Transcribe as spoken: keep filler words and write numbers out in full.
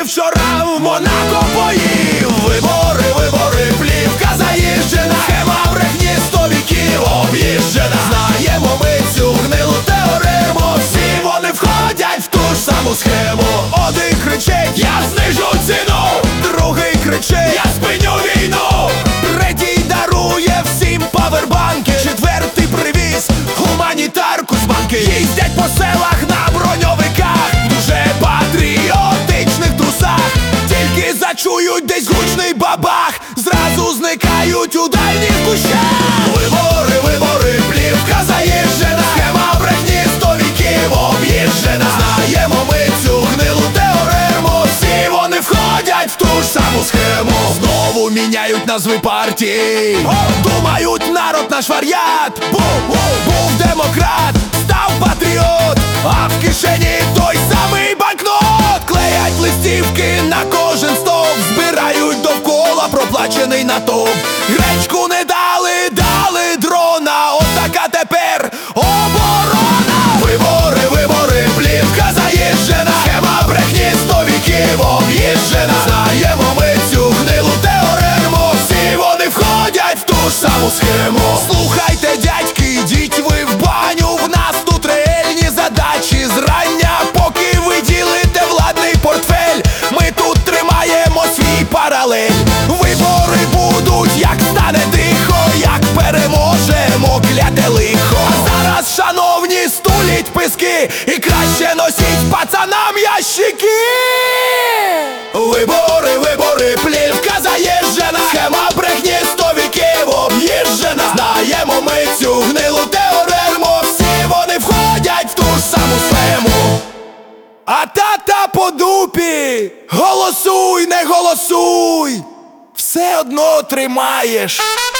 вчора в Монако поїв. Вибори, вибори, плівка заїжджена, схема брехні сто віків об'їжджена. Знаємо ми цю гнилу теорему, всі вони входять в ту ж саму схему. Один кричить: я знижу ціну, другий кричить: я спиню війну, третій дарує всім павербанки, четвертий привіз гуманітарку з банки. Їздять по селах на броньовиках, дуже патріотичних трусах. Тільки зачують десь гучний бабах, зразу зникають у дальніх кущах. Вибори, вибори, плівка заїжджена, схема брехні сто віків об'їжджена. Знаємо ми цю гнилу теорему, всі вони входять в ту ж саму схему. Знову міняють назви партій, думають, народ наш вар'ят. Був, був демократ, став патріот, а в кишені той самий банкнот. Клеять листівки на кожен стовп, збирають довкола проплачений натовп. Гречку не дали, дали дрона, отака тепер оборона. Вибори, вибори, плівка заїжджена, схема брехні сто віків об'їжджена. Знаємо ми цю гнилу теорему, всі вони входять в ту ж саму схему. Слухайте, дядьки, йдіть ви в баню, в нас тут реальні задачі зрання. Поки ви ділите владний портфель, ми тут тримаємо свій паралель. Вибори будуть, як стане тихо, як переможемо кляте лихо. А зараз, шановні, стуліть писки і краще носіть пацанам ящики. Вибори, вибори, плівка заїжджена, схема брехні сто віків об'їжджена. Знаємо ми цю гнилу теорему, всі вони входять в ту ж саму схему. А тата по дупі, голосуй, не голосуй, все одно тримаєш.